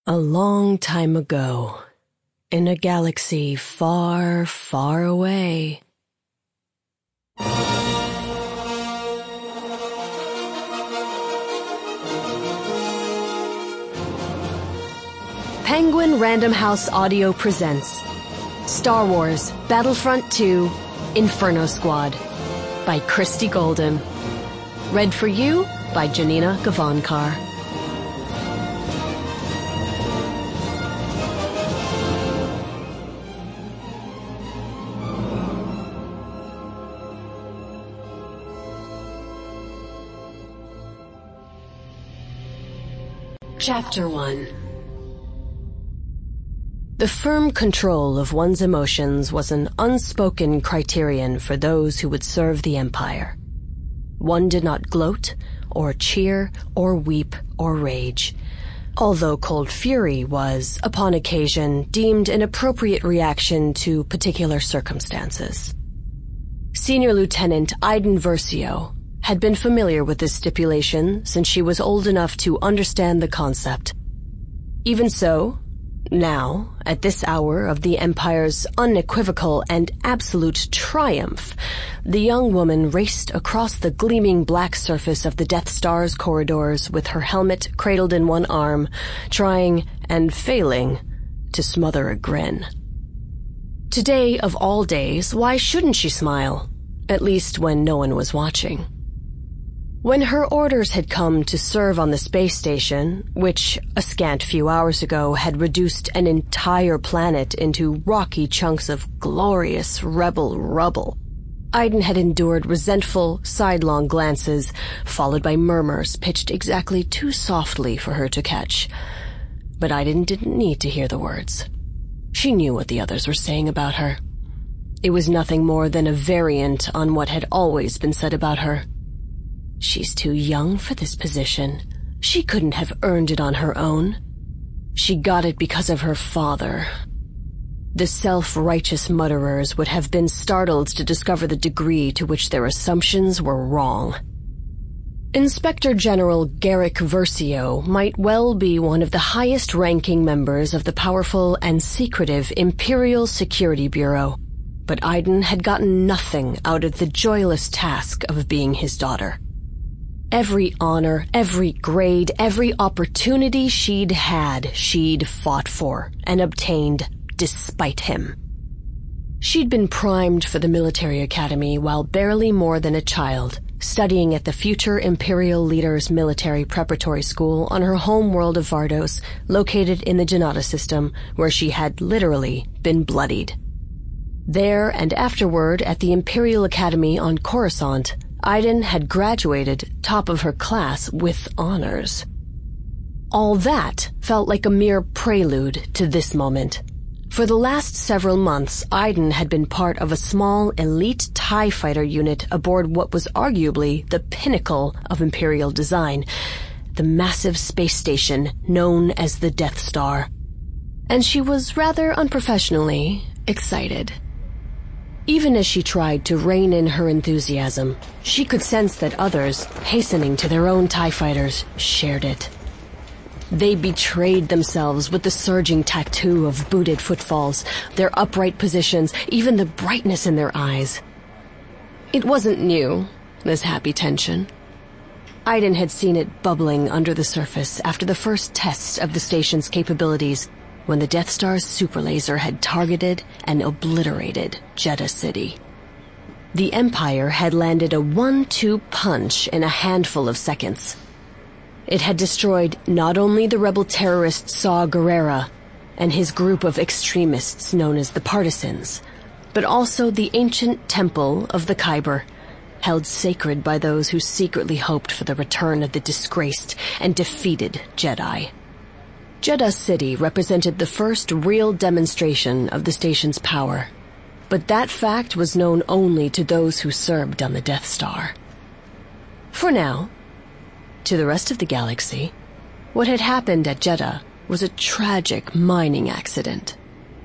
A long time ago, in a galaxy far, far away. Penguin Random House Audio presents Star Wars Battlefront 2 Inferno Squad by Christy Golden. Read for you by Janina Gavankar. Chapter 1. The firm control of one's emotions was an unspoken criterion for those who would serve the Empire. One did not gloat, or cheer, or weep, or rage, although cold fury was, upon occasion, deemed an appropriate reaction to particular circumstances. Senior Lieutenant Iden Versio had been familiar with this stipulation since she was old enough to understand the concept. Even so, now, at this hour of the Empire's unequivocal and absolute triumph, the young woman raced across the gleaming black surface of the Death Star's corridors with her helmet cradled in one arm, trying, and failing, to smother a grin. Today, of all days, why shouldn't she smile? At least when no one was watching. When her orders had come to serve on the space station, which a scant few hours ago had reduced an entire planet into rocky chunks of glorious rebel rubble, Iden had endured resentful, sidelong glances, followed by murmurs pitched exactly too softly for her to catch. But Iden didn't need to hear the words. She knew what the others were saying about her. It was nothing more than a variant on what had always been said about her. She's too young for this position. She couldn't have earned it on her own. She got it because of her father. The self-righteous mutterers would have been startled to discover the degree to which their assumptions were wrong. Inspector General Garrick Versio might well be one of the highest-ranking members of the powerful and secretive Imperial Security Bureau, but Iden had gotten nothing out of the joyless task of being his daughter. Every honor, every grade, every opportunity she'd had, she'd fought for and obtained despite him. She'd been primed for the military academy while barely more than a child, studying at the future Imperial Leader's military preparatory school on her home world of Vardos, located in the Janata system, where she had literally been bloodied. There and afterward at the Imperial Academy on Coruscant, Iden had graduated top of her class with honors. All that felt like a mere prelude to this moment. For the last several months, Iden had been part of a small elite TIE fighter unit aboard what was arguably the pinnacle of Imperial design, the massive space station known as the Death Star. And she was rather unprofessionally excited. Even as she tried to rein in her enthusiasm, she could sense that others, hastening to their own TIE fighters, shared it. They betrayed themselves with the surging tattoo of booted footfalls, their upright positions, even the brightness in their eyes. It wasn't new, this happy tension. Iden had seen it bubbling under the surface after the first tests of the station's capabilities, when the Death Star's superlaser had targeted and obliterated Jedha City. The Empire had landed a 1-2 punch in a handful of seconds. It had destroyed not only the rebel terrorist Saw Gerrera and his group of extremists known as the Partisans, but also the ancient temple of the Kyber, held sacred by those who secretly hoped for the return of the disgraced and defeated Jedi. Jedha City represented the first real demonstration of the station's power, but that fact was known only to those who served on the Death Star. For now, to the rest of the galaxy, what had happened at Jedha was a tragic mining accident.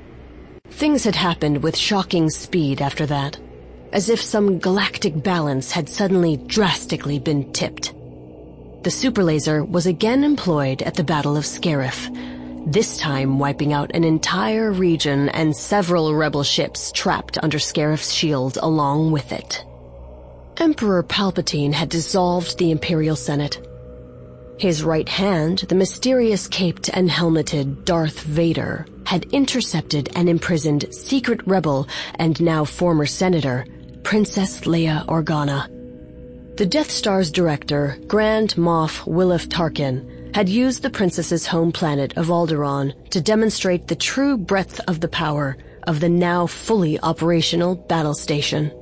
Things had happened with shocking speed after that, as if some galactic balance had suddenly drastically been tipped. The superlaser was again employed at the Battle of Scarif, this time wiping out an entire region and several rebel ships trapped under Scarif's shield along with it. Emperor Palpatine had dissolved the Imperial Senate. His right hand, the mysterious caped and helmeted Darth Vader, had intercepted and imprisoned secret rebel and now former senator, Princess Leia Organa. The Death Star's director, Grand Moff Williff Tarkin, had used the princess's home planet of Alderaan to demonstrate the true breadth of the power of the now fully operational battle station.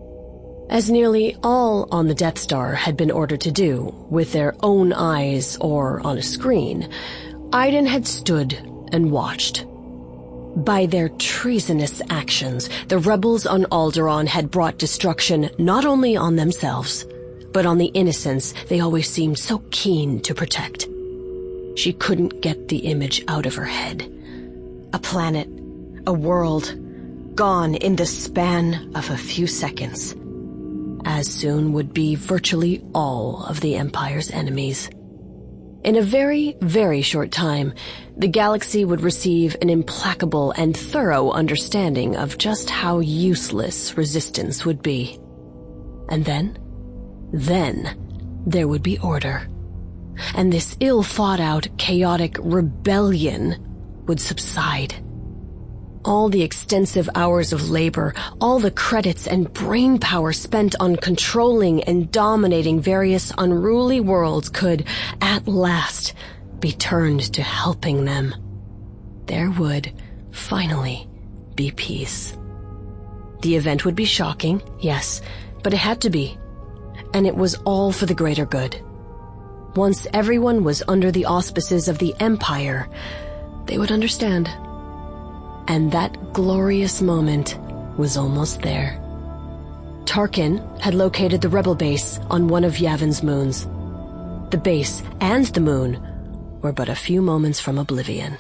As nearly all on the Death Star had been ordered to do, with their own eyes or on a screen, Iden had stood and watched. By their treasonous actions, the rebels on Alderaan had brought destruction not only on themselves, but on the innocents they always seemed so keen to protect. She couldn't get the image out of her head. A planet, a world, gone in the span of a few seconds. As soon would be virtually all of the Empire's enemies. In a very, very short time, the galaxy would receive an implacable and thorough understanding of just how useless resistance would be. And then there would be order. And this ill-thought-out, chaotic rebellion would subside. All the extensive hours of labor, all the credits and brain power spent on controlling and dominating various unruly worlds could, at last, be turned to helping them. There would, finally, be peace. The event would be shocking, yes, but it had to be. And it was all for the greater good. Once everyone was under the auspices of the Empire, they would understand. And that glorious moment was almost there. Tarkin had located the rebel base on one of Yavin's moons. The base and the moon were but a few moments from oblivion.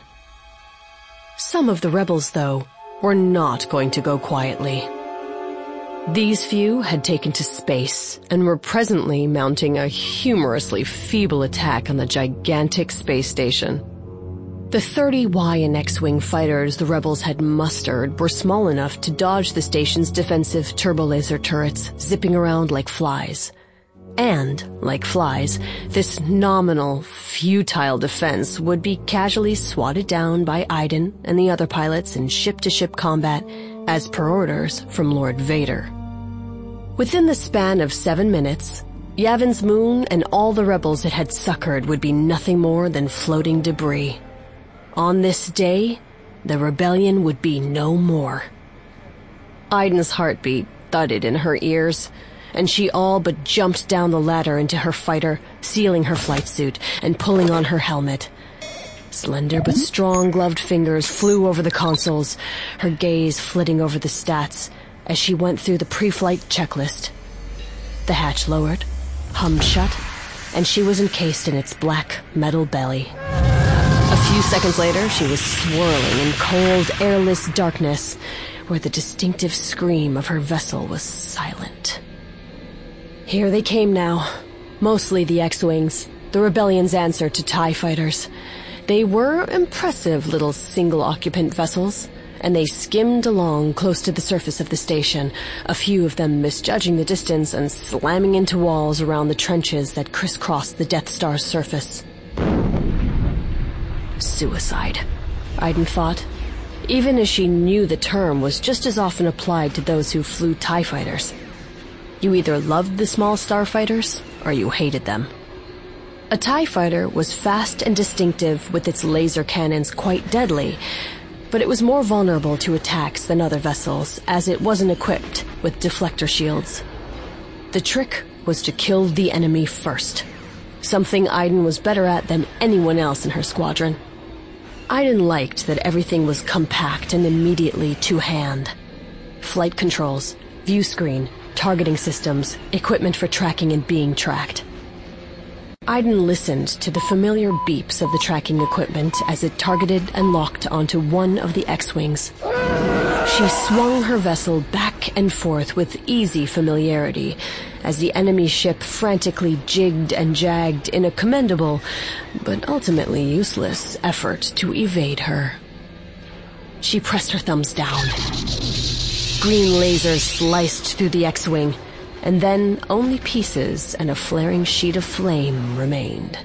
Some of the rebels, though, were not going to go quietly. These few had taken to space and were presently mounting a humorously feeble attack on the gigantic space station. The 30 Y and X-Wing fighters the rebels had mustered were small enough to dodge the station's defensive turbolaser turrets, zipping around like flies. And, like flies, this nominal, futile defense would be casually swatted down by Iden and the other pilots in ship-to-ship combat, as per orders from Lord Vader. Within the span of 7 minutes, Yavin's moon and all the rebels it had succored would be nothing more than floating debris. On this day, the rebellion would be no more. Iden's heartbeat thudded in her ears, and she all but jumped down the ladder into her fighter, sealing her flight suit and pulling on her helmet. Slender but strong gloved fingers flew over the consoles, her gaze flitting over the stats as she went through the pre-flight checklist. The hatch lowered, hummed shut, and she was encased in its black metal belly. A few seconds later, she was swirling in cold, airless darkness, where the distinctive scream of her vessel was silent. Here they came now, mostly the X-Wings, the Rebellion's answer to TIE fighters. They were impressive little single-occupant vessels, and they skimmed along close to the surface of the station, a few of them misjudging the distance and slamming into walls around the trenches that crisscrossed the Death Star's surface. Suicide, Iden thought, even as she knew the term was just as often applied to those who flew TIE fighters. You either loved the small starfighters, or you hated them. A TIE fighter was fast and distinctive with its laser cannons quite deadly, but it was more vulnerable to attacks than other vessels, as it wasn't equipped with deflector shields. The trick was to kill the enemy first, something Iden was better at than anyone else in her squadron. Iden liked that everything was compact and immediately to hand. Flight controls, view screen, targeting systems, equipment for tracking and being tracked. Iden listened to the familiar beeps of the tracking equipment as it targeted and locked onto one of the X-Wings. She swung her vessel back and forth with easy familiarity as the enemy ship frantically jigged and jagged in a commendable, but ultimately useless, effort to evade her. She pressed her thumbs down. Green lasers sliced through the X-Wing, and then only pieces and a flaring sheet of flame remained.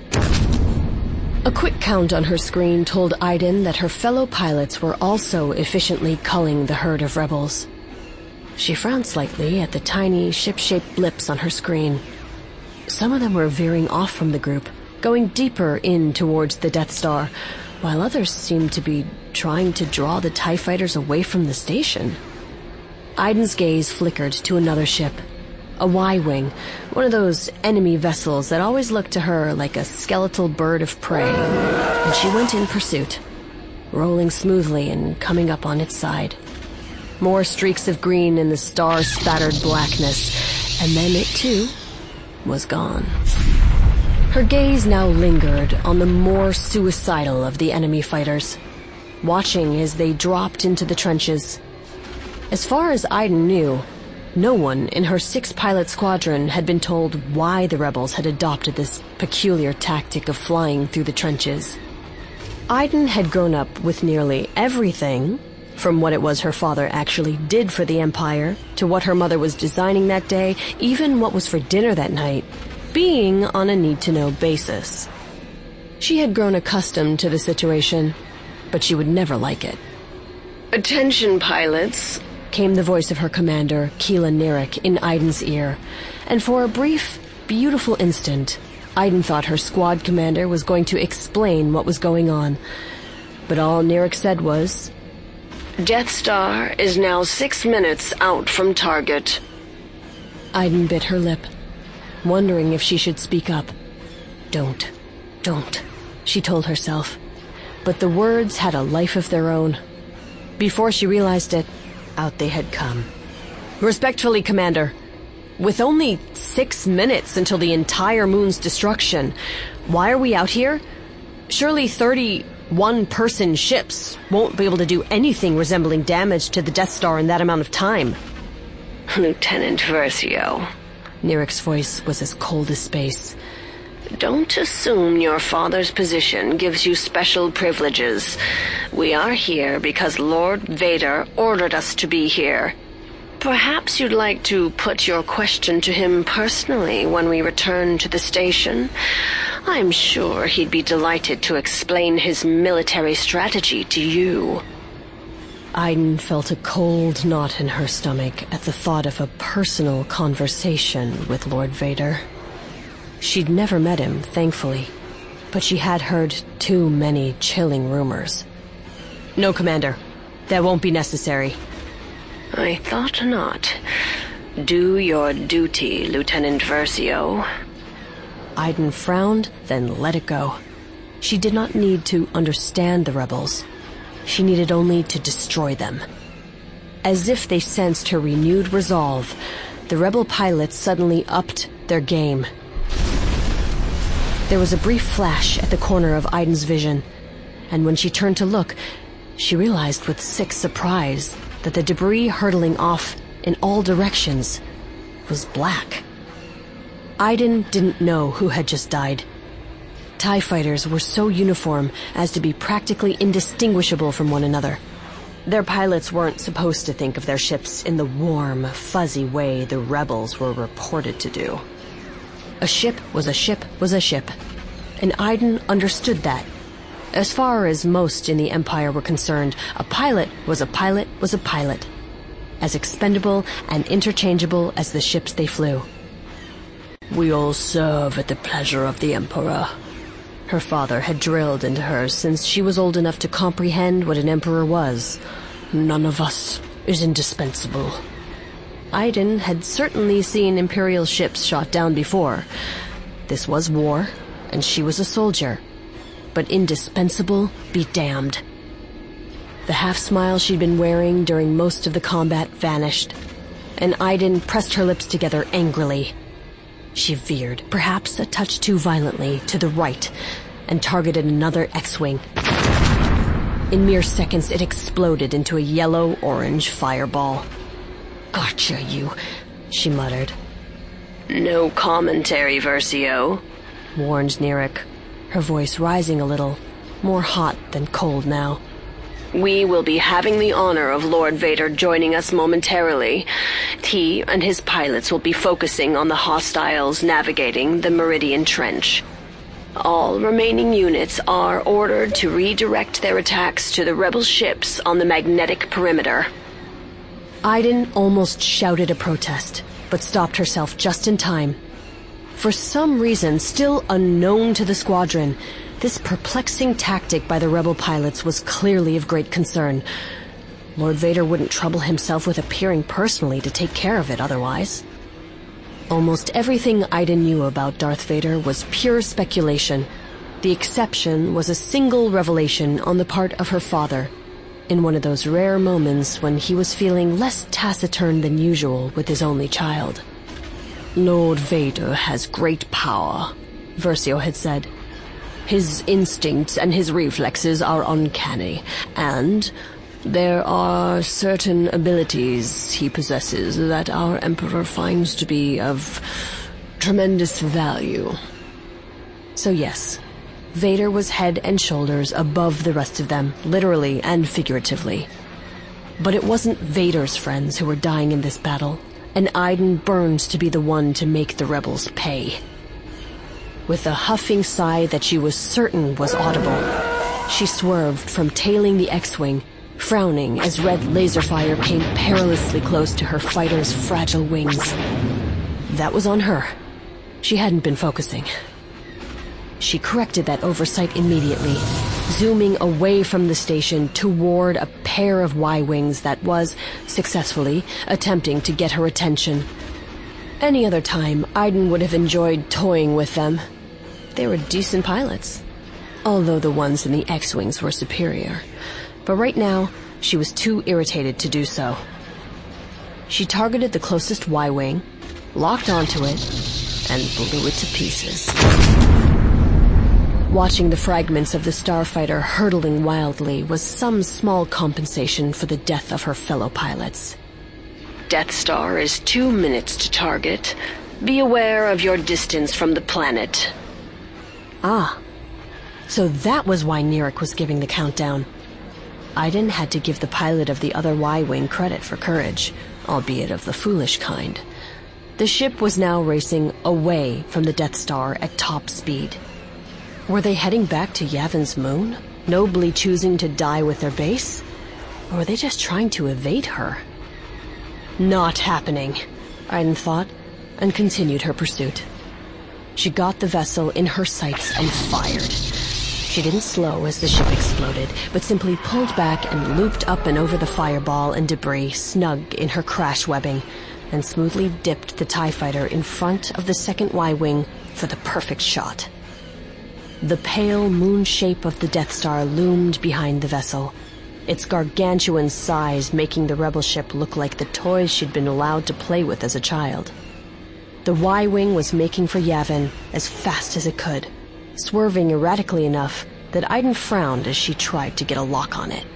A quick count on her screen told Iden that her fellow pilots were also efficiently culling the herd of rebels. She frowned slightly at the tiny ship-shaped blips on her screen. Some of them were veering off from the group, going deeper in towards the Death Star, while others seemed to be trying to draw the TIE fighters away from the station. Iden's gaze flickered to another ship, a Y-Wing, one of those enemy vessels that always looked to her like a skeletal bird of prey, and she went in pursuit, rolling smoothly and coming up on its side. More streaks of green in the star-spattered blackness, and then it, too, was gone. Her gaze now lingered on the more suicidal of the enemy fighters, watching as they dropped into the trenches. As far as Iden knew, no one in her 6-pilot squadron had been told why the rebels had adopted this peculiar tactic of flying through the trenches. Iden had grown up with nearly everything, from what it was her father actually did for the Empire, to what her mother was designing that day, even what was for dinner that night, being on a need-to-know basis. She had grown accustomed to the situation, but she would never like it. "Attention, pilots," came the voice of her commander, Keela Nerick, in Iden's ear, and for a brief, beautiful instant, Iden thought her squad commander was going to explain what was going on. But all Nerick said was, "Death Star is now 6 minutes out from target." Iden bit her lip, wondering if she should speak up. Don't, she told herself. But the words had a life of their own. Before she realized it, out they had come. "Respectfully, Commander, with only 6 minutes until the entire moon's destruction, why are we out here? Surely 31-person ships won't be able to do anything resembling damage to the Death Star in that amount of time." "Lieutenant Versio," Nerick's voice was as cold as space, "don't assume your father's position gives you special privileges. We are here because Lord Vader ordered us to be here. Perhaps you'd like to put your question to him personally when we return to the station. I'm sure he'd be delighted to explain his military strategy to you." Iden felt a cold knot in her stomach at the thought of a personal conversation with Lord Vader. She'd never met him, thankfully, but she had heard too many chilling rumors. "No, Commander. That won't be necessary." "I thought not. Do your duty, Lieutenant Versio." Iden frowned, then let it go. She did not need to understand the rebels. She needed only to destroy them. As if they sensed her renewed resolve, the rebel pilots suddenly upped their game. There was a brief flash at the corner of Iden's vision, and when she turned to look, she realized with sick surprise that the debris hurtling off in all directions was black. Iden didn't know who had just died. TIE fighters were so uniform as to be practically indistinguishable from one another. Their pilots weren't supposed to think of their ships in the warm, fuzzy way the rebels were reported to do. A ship was a ship was a ship, and Iden understood that. As far as most in the Empire were concerned, a pilot was a pilot was a pilot, as expendable and interchangeable as the ships they flew. "We all serve at the pleasure of the Emperor," her father had drilled into her since she was old enough to comprehend what an emperor was. "None of us is indispensable." Iden had certainly seen Imperial ships shot down before. This was war, and she was a soldier. But indispensable be damned. The half-smile she'd been wearing during most of the combat vanished, and Iden pressed her lips together angrily. She veered, perhaps a touch too violently, to the right, and targeted another X-Wing. In mere seconds, it exploded into a yellow-orange fireball. "Gotcha, you," she muttered. "No commentary, Versio," warned Nirek, her voice rising a little, more hot than cold now. "We will be having the honor of Lord Vader joining us momentarily. He and his pilots will be focusing on the hostiles navigating the Meridian Trench. All remaining units are ordered to redirect their attacks to the rebel ships on the magnetic perimeter." Iden almost shouted a protest, but stopped herself just in time. For some reason still unknown to the squadron, this perplexing tactic by the rebel pilots was clearly of great concern. Lord Vader wouldn't trouble himself with appearing personally to take care of it otherwise. Almost everything Iden knew about Darth Vader was pure speculation. The exception was a single revelation on the part of her father, in one of those rare moments when he was feeling less taciturn than usual with his only child. "Lord Vader has great power," Versio had said. "His instincts and his reflexes are uncanny, and there are certain abilities he possesses that our Emperor finds to be of tremendous value." So yes, Vader was head and shoulders above the rest of them, literally and figuratively. But it wasn't Vader's friends who were dying in this battle, and Iden burned to be the one to make the rebels pay. With a huffing sigh that she was certain was audible, she swerved from tailing the X-Wing, frowning as red laser fire came perilously close to her fighter's fragile wings. That was on her. She hadn't been focusing. She corrected that oversight immediately, zooming away from the station toward a pair of Y-Wings that was, successfully, attempting to get her attention. Any other time, Iden would have enjoyed toying with them. They were decent pilots, although the ones in the X-Wings were superior. But right now, she was too irritated to do so. She targeted the closest Y-Wing, locked onto it, and blew it to pieces. Watching the fragments of the starfighter hurtling wildly was some small compensation for the death of her fellow pilots. "Death Star is 2 minutes to target. Be aware of your distance from the planet." Ah, so that was why Nirek was giving the countdown. Iden had to give the pilot of the other Y-Wing credit for courage, albeit of the foolish kind. The ship was now racing away from the Death Star at top speed. Were they heading back to Yavin's moon, nobly choosing to die with their base? Or were they just trying to evade her? Not happening, Iden thought, and continued her pursuit. She got the vessel in her sights and fired. She didn't slow as the ship exploded, but simply pulled back and looped up and over the fireball and debris snug in her crash webbing, and smoothly dipped the TIE fighter in front of the second Y-Wing for the perfect shot. The pale moon shape of the Death Star loomed behind the vessel, its gargantuan size making the rebel ship look like the toys she'd been allowed to play with as a child. The Y-Wing was making for Yavin as fast as it could, swerving erratically enough that Iden frowned as she tried to get a lock on it.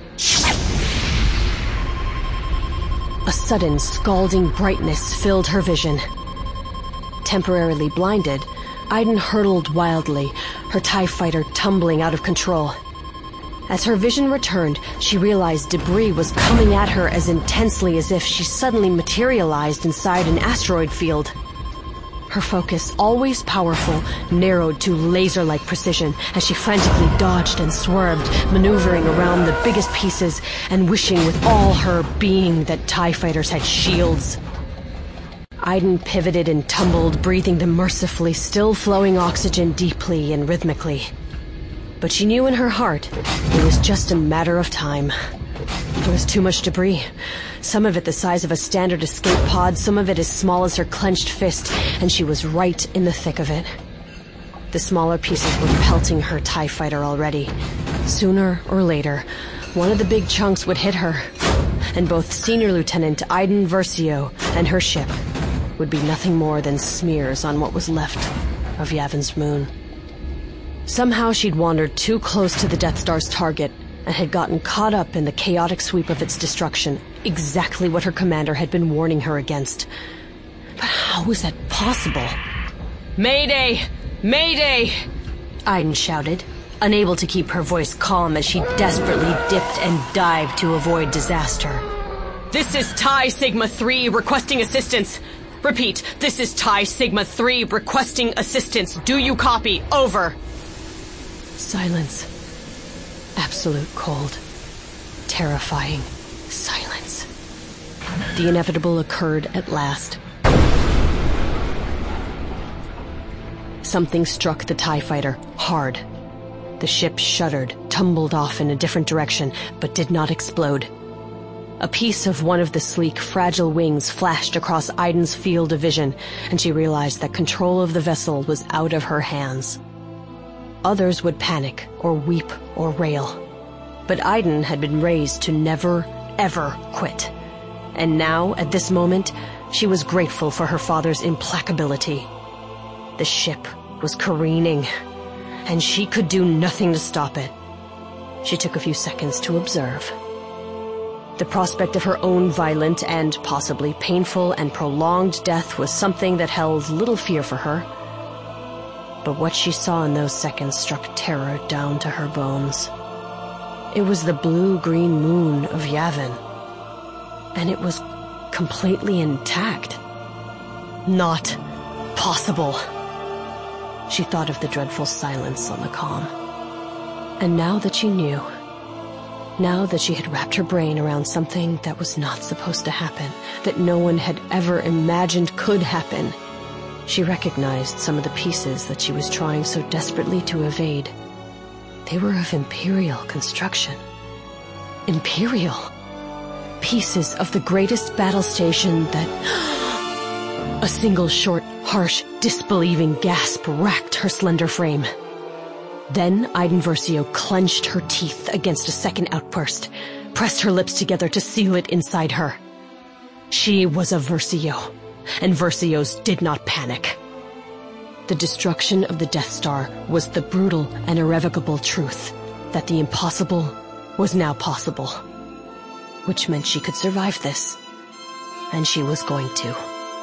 A sudden, scalding brightness filled her vision. Temporarily blinded, Iden hurtled wildly, her TIE fighter tumbling out of control. As her vision returned, she realized debris was coming at her as intensely as if she suddenly materialized inside an asteroid field. Her focus, always powerful, narrowed to laser-like precision as she frantically dodged and swerved, maneuvering around the biggest pieces and wishing with all her being that TIE fighters had shields. Iden pivoted and tumbled, breathing the mercifully still-flowing oxygen deeply and rhythmically. But she knew in her heart it was just a matter of time. There was too much debris. Some of it the size of a standard escape pod, some of it as small as her clenched fist, and she was right in the thick of it. The smaller pieces were pelting her TIE fighter already. Sooner or later, one of the big chunks would hit her, and both Senior Lieutenant Iden Versio and her ship would be nothing more than smears on what was left of Yavin's moon. Somehow she'd wandered too close to the Death Star's target, and had gotten caught up in the chaotic sweep of its destruction, exactly what her commander had been warning her against. But how was that possible? "Mayday! Mayday!" Aiden shouted, unable to keep her voice calm as she desperately dipped and dived to avoid disaster. "This is TIE Sigma 3 requesting assistance. Repeat, this is TIE Sigma 3 requesting assistance. Do you copy? Over." Silence. Absolute cold. Terrifying silence. The inevitable occurred at last. Something struck the TIE fighter hard. The ship shuddered, tumbled off in a different direction, but did not explode. A piece of one of the sleek, fragile wings flashed across Aiden's field of vision, and she realized that control of the vessel was out of her hands. Others would panic, or weep, or rail. But Aiden had been raised to never, ever quit. And now, at this moment, she was grateful for her father's implacability. The ship was careening, and she could do nothing to stop it. She took a few seconds to observe. The prospect of her own violent and possibly painful and prolonged death was something that held little fear for her. But what she saw in those seconds struck terror down to her bones. It was the blue-green moon of Yavin, and it was completely intact. Not possible. She thought of the dreadful silence on the comm. And now that she knew, now that she had wrapped her brain around something that was not supposed to happen, that no one had ever imagined could happen, she recognized some of the pieces that she was trying so desperately to evade. They were of Imperial construction. Imperial. Pieces of the greatest battle station that... A single short, harsh, disbelieving gasp racked her slender frame. Then Aiden Versio clenched her teeth against a second outburst, pressed her lips together to seal it inside her. She was a Versio, and Versios did not panic. The destruction of the Death Star was the brutal and irrevocable truth that the impossible was now possible, which meant she could survive this, and she was going to.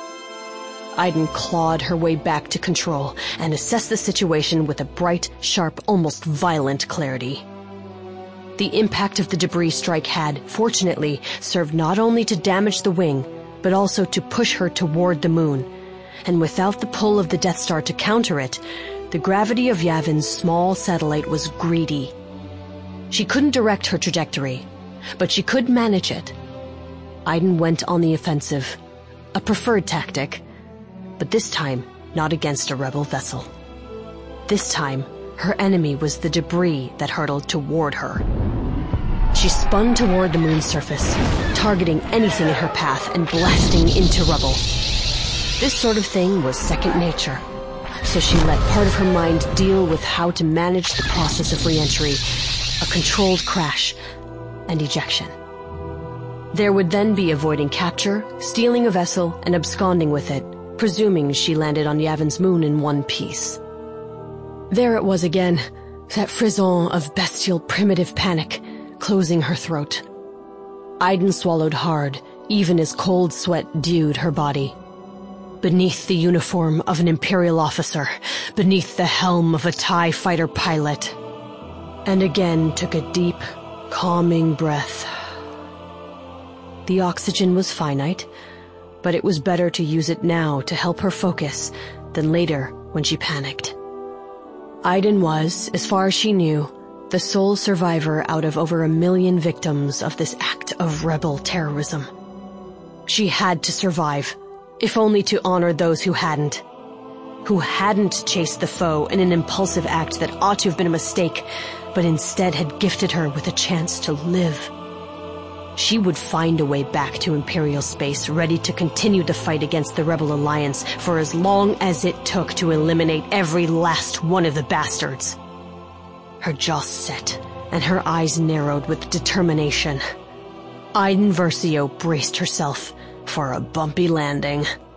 Aiden clawed her way back to control and assessed the situation with a bright, sharp, almost violent clarity. The impact of the debris strike had, fortunately, served not only to damage the wing, but also to push her toward the moon. And without the pull of the Death Star to counter it, the gravity of Yavin's small satellite was greedy. She couldn't direct her trajectory, but she could manage it. Aiden went on the offensive, a preferred tactic, but this time not against a rebel vessel. This time, her enemy was the debris that hurtled toward her. She spun toward the moon's surface, targeting anything in her path and blasting into rubble. This sort of thing was second nature, so she let part of her mind deal with how to manage the process of re-entry, a controlled crash, and ejection. There would then be avoiding capture, stealing a vessel, and absconding with it, presuming she landed on Yavin's moon in one piece. There it was again, that frisson of bestial primitive panic, closing her throat. Aiden swallowed hard, even as cold sweat dewed her body. Beneath the uniform of an Imperial officer, beneath the helm of a TIE fighter pilot. And again took a deep, calming breath. The oxygen was finite, but it was better to use it now to help her focus than later when she panicked. Aiden was, as far as she knew, the sole survivor out of over 1 million victims of this act of rebel terrorism. She had to survive, if only to honor those who hadn't chased the foe in an impulsive act that ought to have been a mistake, but instead had gifted her with a chance to live. She would find a way back to Imperial space, ready to continue the fight against the Rebel Alliance for as long as it took to eliminate every last one of the bastards. Her jaw set, and her eyes narrowed with determination. Aiden Versio braced herself for a bumpy landing.